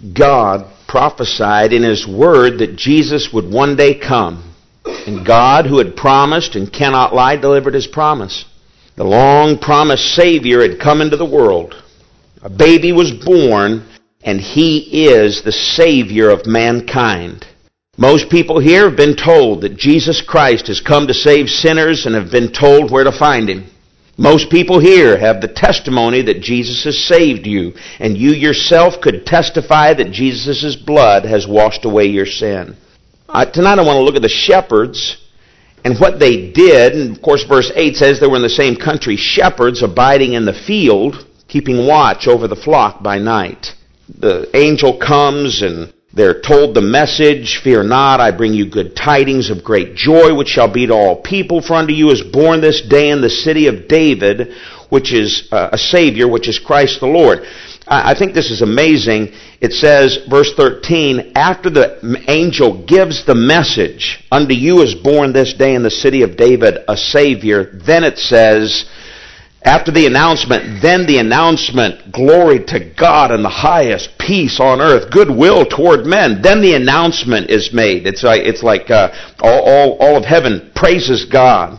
God prophesied in His Word that Jesus would one day come. And God, who had promised and cannot lie, delivered His promise. The long-promised Savior had come into the world. A baby was born, and He is the Savior of mankind. Most people here have been told that Jesus Christ has come to save sinners and have been told where to find Him. Most people here have the testimony that Jesus has saved you, and you yourself could testify that Jesus' blood has washed away your sin. Tonight I want to look at the shepherds and what they did. And of course, verse 8 says they were in the same country, shepherds abiding in the field, keeping watch over the flock by night. The angel comes and they're told the message, "Fear not, I bring you good tidings of great joy, which shall be to all people. For unto you is born this day in the city of David, which is a Savior, which is Christ the Lord." I think this is amazing. It says, verse 13, after the angel gives the message, "Unto you is born this day in the city of David a Savior," then it says, after the announcement, then the announcement, "Glory to God in the highest, peace on earth, goodwill toward men." Then the announcement is made. It's like all of heaven praises God.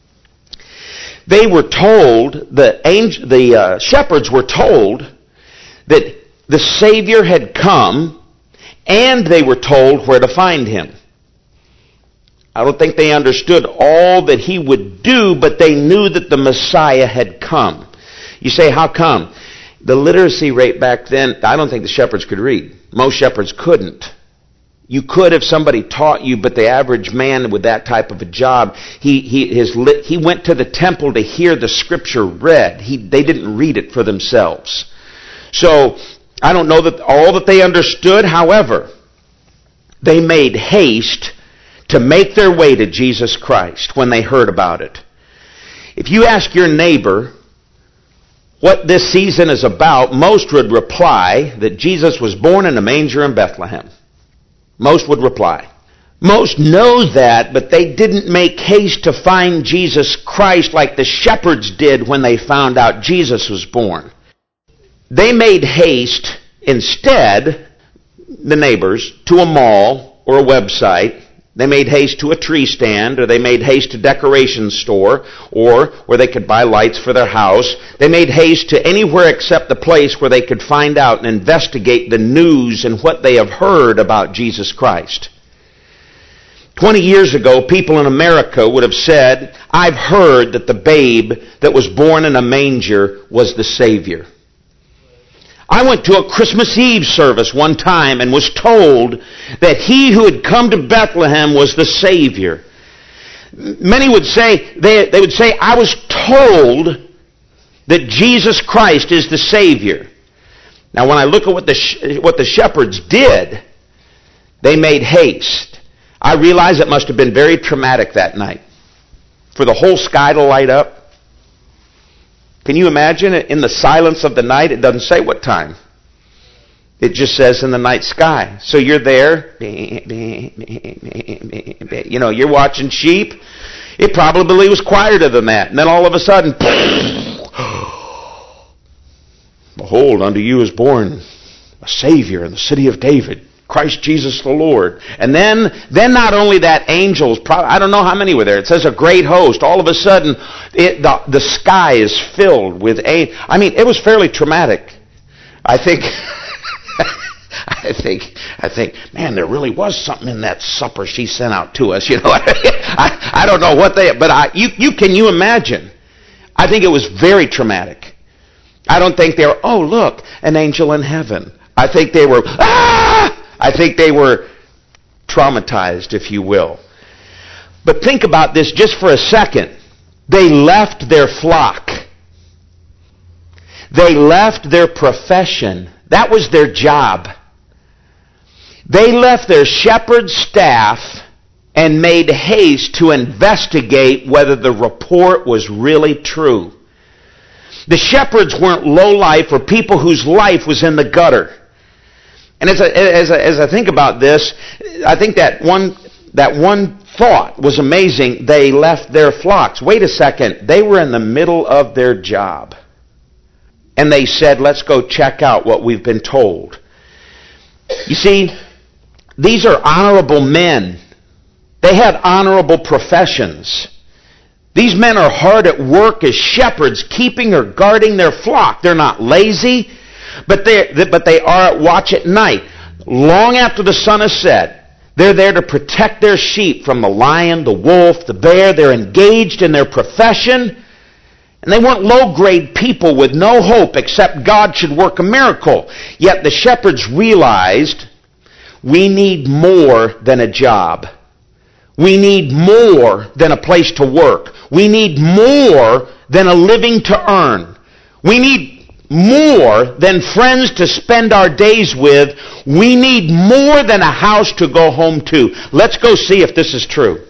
They were told, the shepherds were told that the Savior had come, and they were told where to find Him. I don't think they understood all that He would do, but they knew that the Messiah had come. You say, how come? The literacy rate back then, I don't think the shepherds could read. Most shepherds couldn't. You could if somebody taught you, but the average man with that type of a job, he went to the temple to hear the Scripture read. They didn't read it for themselves. So, I don't know that all that they understood. However, they made haste to make their way to Jesus Christ when they heard about it. If you ask your neighbor what this season is about, most would reply that Jesus was born in a manger in Bethlehem. Most would reply. Most know that, but they didn't make haste to find Jesus Christ like the shepherds did when they found out Jesus was born. They made haste instead, the neighbors, to a mall or a website. They made haste to a tree stand, or they made haste to a decoration store, or where they could buy lights for their house. They made haste to anywhere except the place where they could find out and investigate the news and what they have heard about Jesus Christ. 20 years ago, people in America would have said, "I've heard that the babe that was born in a manger was the Savior." I went to a Christmas Eve service one time and was told that He who had come to Bethlehem was the Savior. Many would say, they would say, "I was told that Jesus Christ is the Savior." Now when I look at what the shepherds did, they made haste. I realize it must have been very traumatic that night for the whole sky to light up. Can you imagine it? In the silence of the night, it doesn't say what time. It just says in the night sky. So you're there, you know, you're watching sheep. It probably was quieter than that. And then all of a sudden, "Behold, unto you is born a Savior in the city of David, Christ Jesus the Lord." And then not only that, angels, I don't know how many were there. It says a great host. All of a sudden, the sky is filled with angels. I mean, it was fairly traumatic. I think, man, there really was something in that supper she sent out to us. You know, I don't know what but can you imagine? I think it was very traumatic. I don't think they were, "Oh, look, an angel in heaven." I think they were, "Ah!" I think they were traumatized, if you will. But think about this just for a second. They left their flock. They left their profession. That was their job. They left their shepherd staff and made haste to investigate whether the report was really true. The shepherds weren't lowlife or people whose life was in the gutter. And as I think about this, I think that one thought was amazing. They left their flocks. Wait a second. They were in the middle of their job. And they said, "Let's go check out what we've been told." You see, these are honorable men. They had honorable professions. These men are hard at work as shepherds, keeping or guarding their flock. They're not lazy, but they are at watch at night. Long after the sun has set, they're there to protect their sheep from the lion, the wolf, the bear. They're engaged in their profession. And they weren't low-grade people with no hope except God should work a miracle. Yet the shepherds realized we need more than a job. We need more than a place to work. We need more than a living to earn. We need more than friends to spend our days with. We need more than a house to go home to. Let's go see if this is true.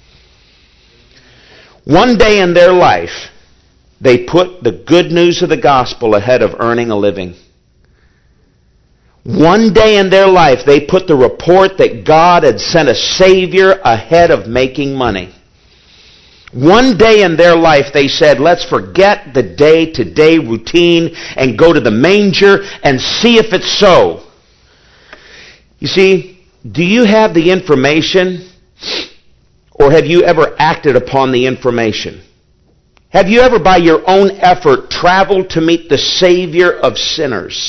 One day in their life, they put the good news of the gospel ahead of earning a living. One day in their life, they put the report that God had sent a Savior ahead of making money. One day in their life, they said, let's forget the day-to-day routine and go to the manger and see if it's so. You see, do you have the information, or have you ever acted upon the information? Have you ever, by your own effort, traveled to meet the Savior of sinners?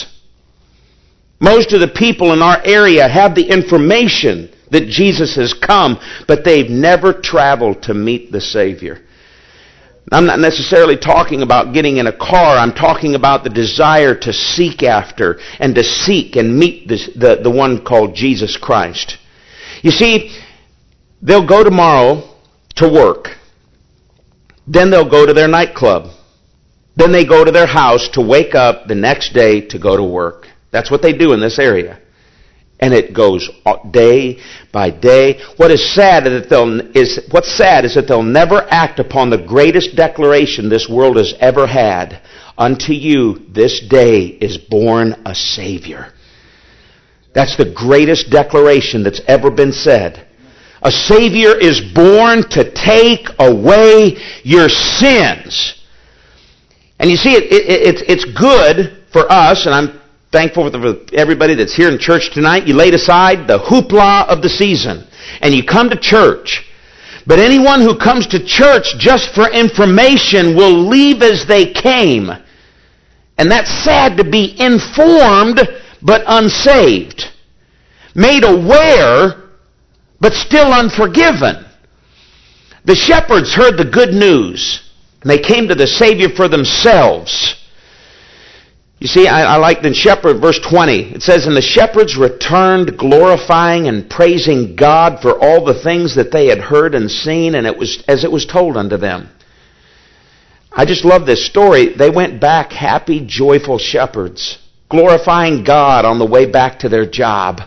Most of the people in our area have the information that Jesus has come, but they've never traveled to meet the Savior. I'm not necessarily talking about getting in a car. I'm talking about the desire to seek after and to seek and meet the one called Jesus Christ. You see, they'll go tomorrow to work. Then they'll go to their nightclub. Then they go to their house to wake up the next day to go to work. That's what they do in this area. And it goes day by day. What's sad is that they'll never act upon the greatest declaration this world has ever had. Unto you this day is born a Savior. That's the greatest declaration that's ever been said. A Savior is born to take away your sins. And you see, it's good for us, and I'm thankful for everybody that's here in church tonight. You laid aside the hoopla of the season, and you come to church. But anyone who comes to church just for information will leave as they came. And that's sad to be informed, but unsaved. Made aware, but still unforgiven. The shepherds heard the good news, and they came to the Savior for themselves. You see, I like in shepherd, verse 20. It says, and the shepherds returned glorifying and praising God for all the things that they had heard and seen, and it was as it was told unto them. I just love this story. They went back happy, joyful shepherds, glorifying God on the way back to their job.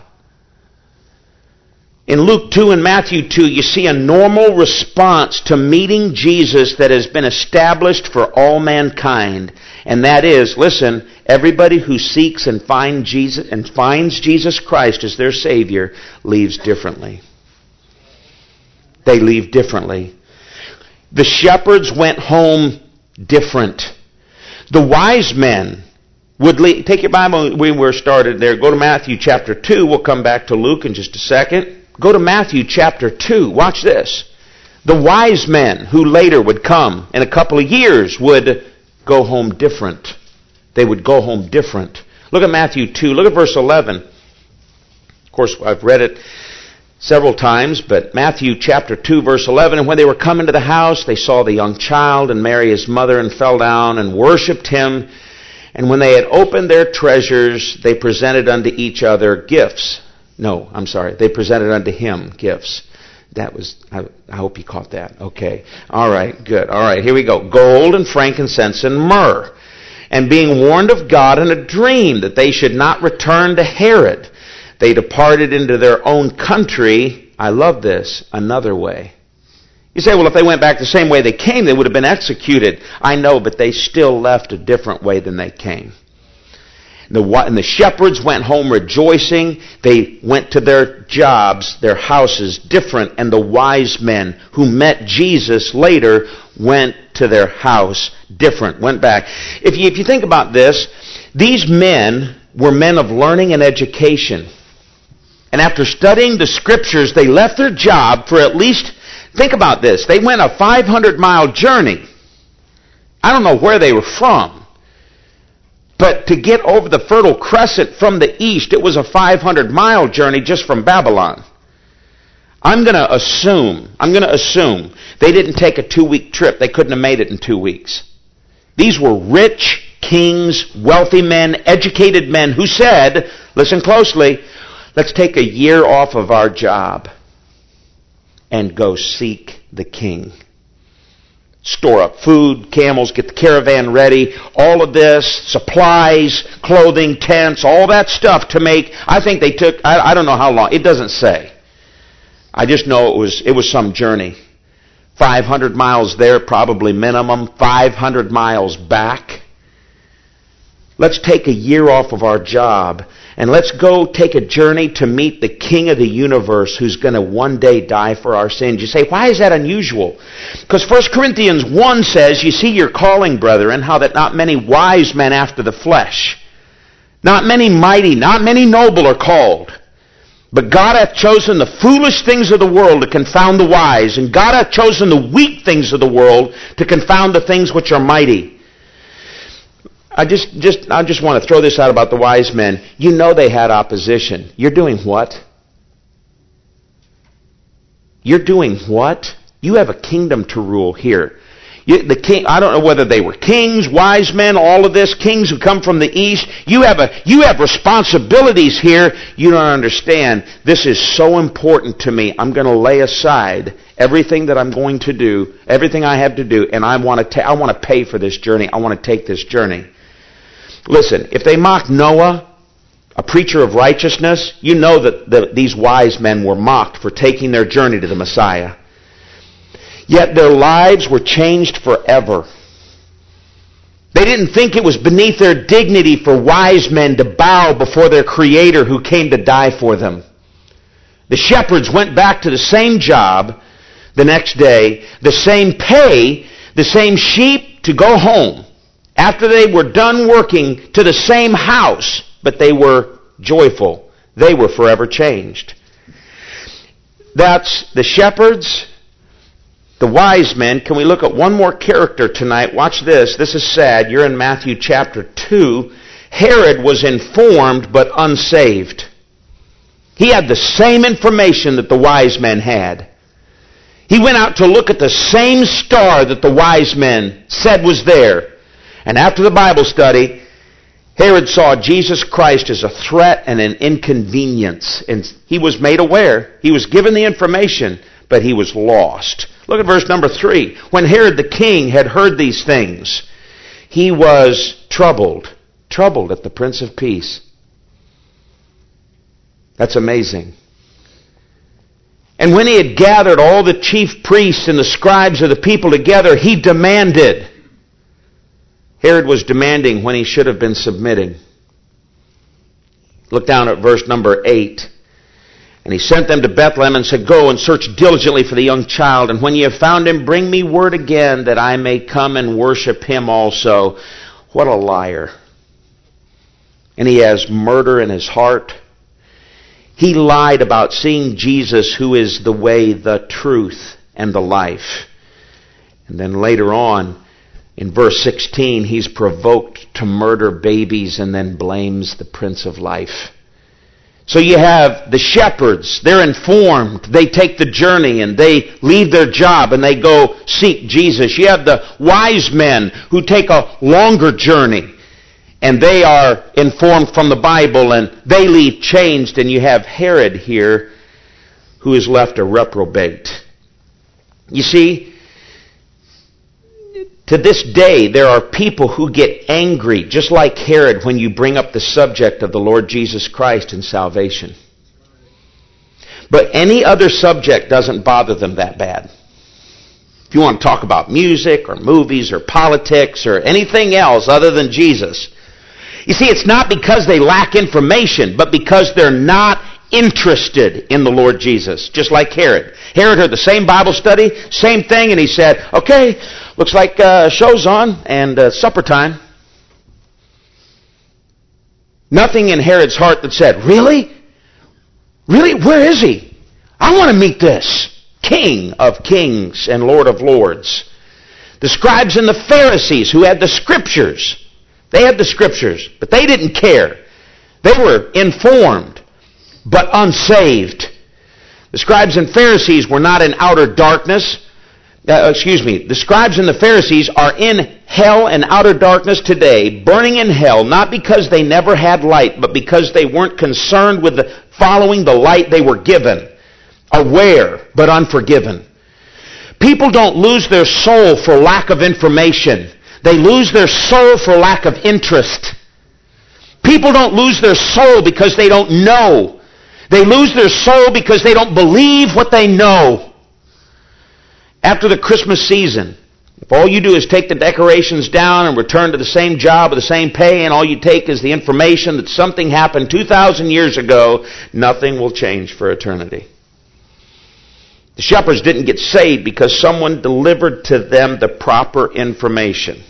In Luke 2 and Matthew 2, you see a normal response to meeting Jesus that has been established for all mankind. And that is, listen, everybody who seeks and finds Jesus Christ as their Savior leaves differently. They leave differently. The shepherds went home different. The wise men would leave. Take your Bible, we were started there. Go to Matthew chapter 2. We'll come back to Luke in just a second. Go to Matthew chapter 2. Watch this. The wise men who later would come in a couple of years would go home different. They would go home different. Look at Matthew 2. Look at verse 11. Of course, I've read it several times, but Matthew chapter 2, verse 11. And when they were come into the house, they saw the young child and Mary his mother, and fell down and worshipped him. And when they had opened their treasures, they presented unto each other gifts. They presented unto him gifts. That was, I hope you caught that. Okay. All right, good. All right, here we go. Gold and frankincense and myrrh. And being warned of God in a dream that they should not return to Herod, they departed into their own country. I love this, another way. You say, well, if they went back the same way they came, they would have been executed. I know, but they still left a different way than they came. And the shepherds went home rejoicing. They went to their jobs, their houses, different. And the wise men who met Jesus later went to their house different, went back. If you think about this, these men were men of learning and education. And after studying the Scriptures, they left their job for at least, think about this, they went a 500-mile journey. I don't know where they were from. But to get over the Fertile Crescent from the east, it was a 500-mile journey just from Babylon. I'm going to assume they didn't take a 2-week trip. They couldn't have made it in 2 weeks. These were rich kings, wealthy men, educated men who said, listen closely, let's take a year off of our job and go seek the king. Store up food, camels, get the caravan ready, all of this, supplies, clothing, tents, all that stuff to make, I think they took, I don't know how long, it doesn't say. I just know it was some journey. 500 miles there, probably minimum, 500 miles back. Let's take a year off of our job and let's go take a journey to meet the King of the universe who's going to one day die for our sins. You say, why is that unusual? Because 1 Corinthians 1 says, you see your calling, brethren, how that not many wise men after the flesh, not many mighty, not many noble are called. But God hath chosen the foolish things of the world to confound the wise, and God hath chosen the weak things of the world to confound the things which are mighty. I just want to throw this out about the wise men. You know they had opposition. You're doing what? You're doing what? You have a kingdom to rule here. The king, I don't know whether they were kings, wise men, all of this, kings who come from the east. You have responsibilities here. You don't understand. This is so important to me. I'm going to lay aside everything that I'm going to do, everything I have to do, and I want to pay for this journey. I want to take this journey. Listen, if they mocked Noah, a preacher of righteousness, you know that these wise men were mocked for taking their journey to the Messiah. Yet their lives were changed forever. They didn't think it was beneath their dignity for wise men to bow before their Creator who came to die for them. The shepherds went back to the same job the next day, the same pay, the same sheep to go home. After they were done working, to the same house, but they were joyful. They were forever changed. That's the shepherds, the wise men. Can we look at one more character tonight? Watch this. This is sad. You're in Matthew chapter 2. Herod was informed but unsaved. He had the same information that the wise men had. He went out to look at the same star that the wise men said was there. And after the Bible study, Herod saw Jesus Christ as a threat and an inconvenience. And he was made aware. He was given the information, but he was lost. Look at verse number 3. When Herod the king had heard these things, he was troubled at the Prince of Peace. That's amazing. And when he had gathered all the chief priests and the scribes of the people together, he demanded. Herod was demanding when he should have been submitting. Look down at verse number 8. And he sent them to Bethlehem and said, go and search diligently for the young child, and when ye have found him, bring me word again that I may come and worship him also. What a liar. And he has murder in his heart. He lied about seeing Jesus, who is the way, the truth, and the life. And then later on, in verse 16, he's provoked to murder babies and then blames the Prince of Life. So you have the shepherds, they're informed, they take the journey and they leave their job and they go seek Jesus. You have the wise men who take a longer journey and they are informed from the Bible and they leave changed, and you have Herod here who is left a reprobate. You see, to this day, there are people who get angry, just like Herod, when you bring up the subject of the Lord Jesus Christ and salvation. But any other subject doesn't bother them that bad. If you want to talk about music or movies or politics or anything else other than Jesus. You see, it's not because they lack information, but because they're not interested in the Lord Jesus, just like Herod. Herod heard the same Bible study, same thing, and he said, okay, looks like show's on and supper time. Nothing in Herod's heart that said, really? Really? Where is he? I want to meet this King of kings and Lord of lords. The scribes and the Pharisees who had the scriptures. They had the scriptures, but they didn't care. They were informed, but unsaved. The scribes and Pharisees were not in outer darkness. The scribes and the Pharisees are in hell and outer darkness today, burning in hell, not because they never had light, but because they weren't concerned with following the light they were given. Aware, but unforgiven. People don't lose their soul for lack of information. They lose their soul for lack of interest. People don't lose their soul because they don't know. They lose their soul because they don't believe what they know. After the Christmas season, if all you do is take the decorations down and return to the same job with the same pay, and all you take is the information that something happened 2,000 years ago, nothing will change for eternity. The shepherds didn't get saved because someone delivered to them the proper information.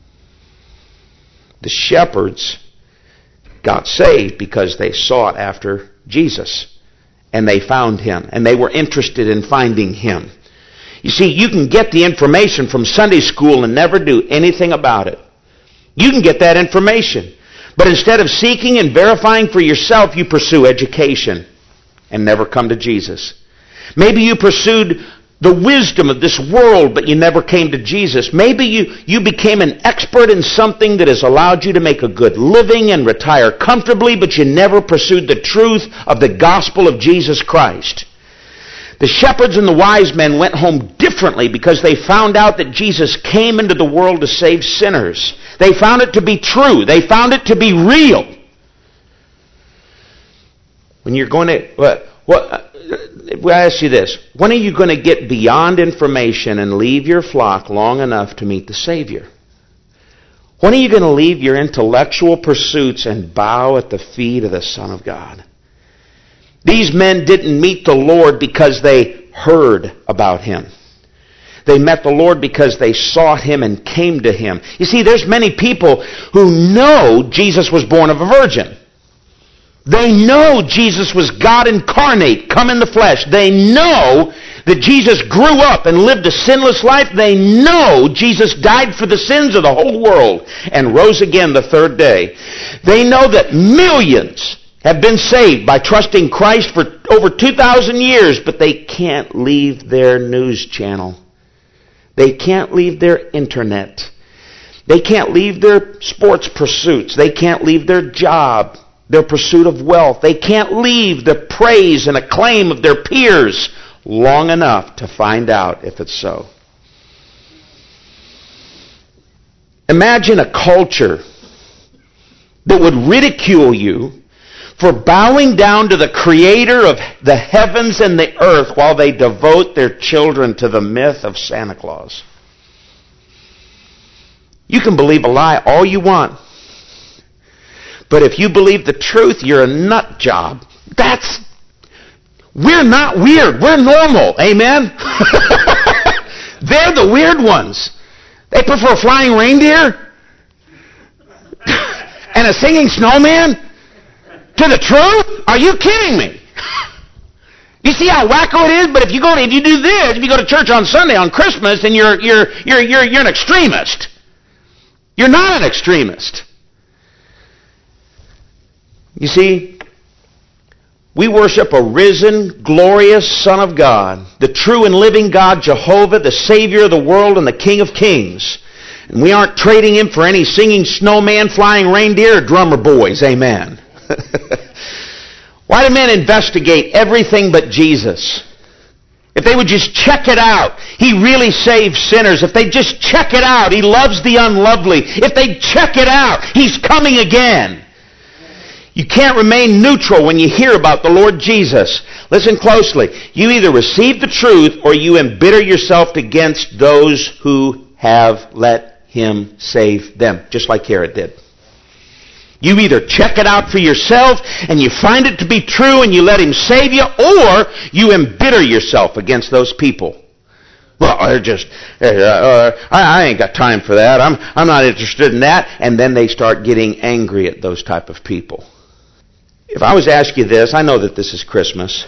The shepherds got saved because they sought after Jesus. And they found him. And they were interested in finding him. You see, you can get the information from Sunday school and never do anything about it. You can get that information. But instead of seeking and verifying for yourself, you pursue education and never come to Jesus. Maybe you pursued the wisdom of this world, but you never came to Jesus. Maybe you became an expert in something that has allowed you to make a good living and retire comfortably, but you never pursued the truth of the gospel of Jesus Christ. The shepherds and the wise men went home differently because they found out that Jesus came into the world to save sinners. They found it to be true. They found it to be real. When you're going to... I ask you this. When are you going to get beyond information and leave your flock long enough to meet the Savior? When are you going to leave your intellectual pursuits and bow at the feet of the Son of God? These men didn't meet the Lord because they heard about him. They met the Lord because they sought him and came to him. You see, there's many people who know Jesus was born of a virgin. They know Jesus was God incarnate, come in the flesh. They know that Jesus grew up and lived a sinless life. They know Jesus died for the sins of the whole world and rose again the third day. They know that millions have been saved by trusting Christ for over 2,000 years, but they can't leave their news channel. They can't leave their internet. They can't leave their sports pursuits. They can't leave their job, their pursuit of wealth. They can't leave the praise and acclaim of their peers long enough to find out if it's so. Imagine a culture that would ridicule you for bowing down to the Creator of the heavens and the earth while they devote their children to the myth of Santa Claus. You can believe a lie all you want. But if you believe the truth, you're a nut job. We're not weird. We're normal. Amen? They're the weird ones. They prefer flying reindeer and a singing snowman to the truth? Are you kidding me? You see how wacko it is? But if you do this, if you go to church on Sunday on Christmas, then you're an extremist. You're not an extremist. You see, we worship a risen, glorious Son of God, the true and living God, Jehovah, the Savior of the world and the King of kings. And we aren't trading him for any singing snowman, flying reindeer, or drummer boys. Amen. Why do men investigate everything but Jesus? If they would just check it out, he really saves sinners. If they just check it out, he loves the unlovely. If they check it out, he's coming again. You can't remain neutral when you hear about the Lord Jesus. Listen closely. You either receive the truth or you embitter yourself against those who have let him save them, just like Herod did. You either check it out for yourself and you find it to be true and you let him save you, or you embitter yourself against those people. Well, I ain't got time for that. I'm not interested in that. And then they start getting angry at those type of people. If I was to ask you this, I know that this is Christmas.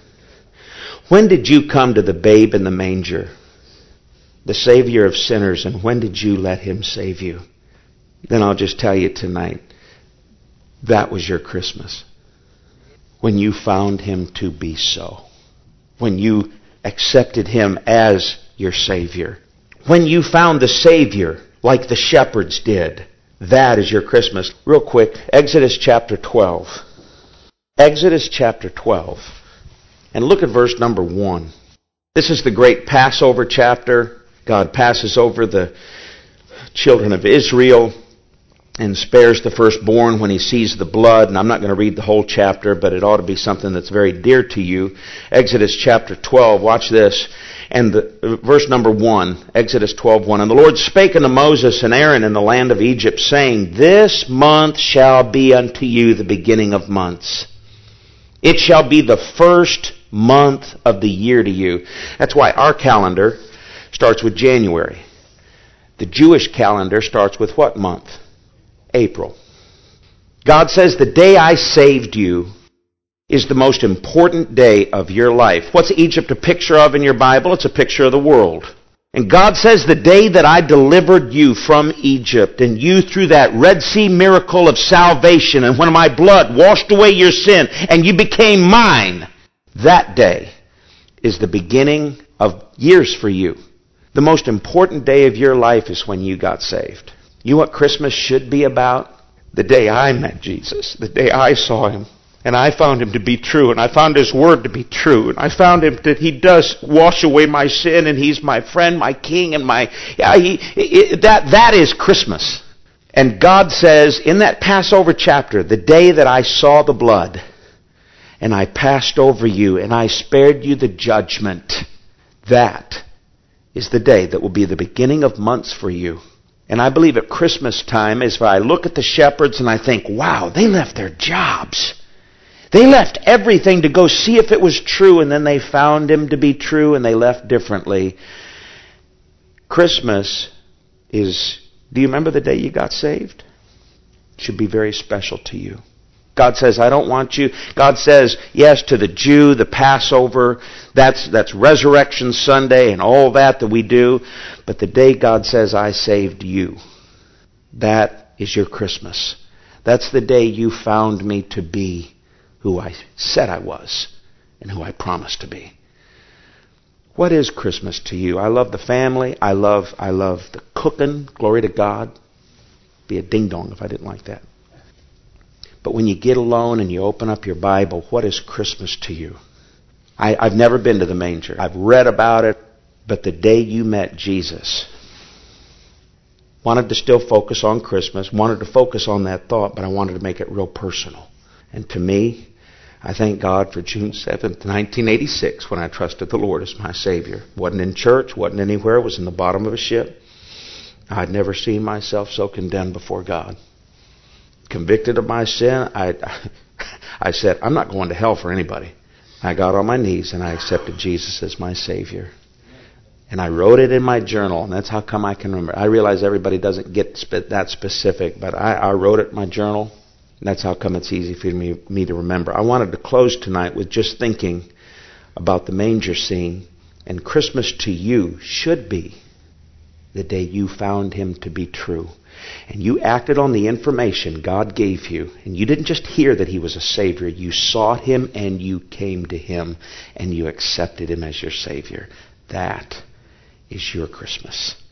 When did you come to the babe in the manger, the Savior of sinners, and when did you let Him save you? Then I'll just tell you tonight, that was your Christmas. When you found Him to be so. When you accepted Him as your Savior. When you found the Savior like the shepherds did. That is your Christmas. Real quick, Exodus chapter 12. Exodus chapter 12. And look at verse number 1. This is the great Passover chapter. God passes over the children of Israel and spares the firstborn when He sees the blood. And I'm not going to read the whole chapter, but it ought to be something that's very dear to you. Exodus chapter 12, watch this. And verse number 1, Exodus 12:1. And the Lord spake unto Moses and Aaron in the land of Egypt, saying, This month shall be unto you the beginning of months. It shall be the first month of the year to you. That's why our calendar starts with January. The Jewish calendar starts with what month? April. God says, the day I saved you is the most important day of your life. What's Egypt a picture of in your Bible? It's a picture of the world. And God says, the day that I delivered you from Egypt, and you through that Red Sea miracle of salvation, and when my blood washed away your sin, and you became mine, that day is the beginning of years for you. The most important day of your life is when you got saved. You know what Christmas should be about? The day I met Jesus, the day I saw Him. And I found Him to be true, and I found His Word to be true, and I found Him that He does wash away my sin, and He's my friend, my King, and that is Christmas. And God says in that Passover chapter, the day that I saw the blood, and I passed over you, and I spared you the judgment, that is the day that will be the beginning of months for you. And I believe at Christmas time, as I look at the shepherds and I think, wow, they left their jobs. They left everything to go see if it was true, and then they found Him to be true, and they left differently. Christmas is, do you remember the day you got saved? It should be very special to you. God says, I don't want you. God says, yes, to the Jew, the Passover, that's Resurrection Sunday and all that we do. But the day God says, I saved you, that is your Christmas. That's the day you found me to be who I said I was and who I promised to be. What is Christmas to you? I love the family. I love the cooking. Glory to God. Be a ding-dong if I didn't like that. But when you get alone and you open up your Bible, what is Christmas to you? I've never been to the manger. I've read about it. But the day you met Jesus, wanted to still focus on Christmas, wanted to focus on that thought, but I wanted to make it real personal. And to me, I thank God for June 7th, 1986, when I trusted the Lord as my Savior. Wasn't in church, wasn't anywhere, was in the bottom of a ship. I'd never seen myself so condemned before God. Convicted of my sin, I said, I'm not going to hell for anybody. I got on my knees and I accepted Jesus as my Savior. And I wrote it in my journal, and that's how come I can remember. I realize everybody doesn't get that specific, but I wrote it in my journal. And that's how come it's easy for me to remember. I wanted to close tonight with just thinking about the manger scene. And Christmas to you should be the day you found Him to be true. And you acted on the information God gave you. And you didn't just hear that He was a Savior. You sought Him and you came to Him and you accepted Him as your Savior. That is your Christmas.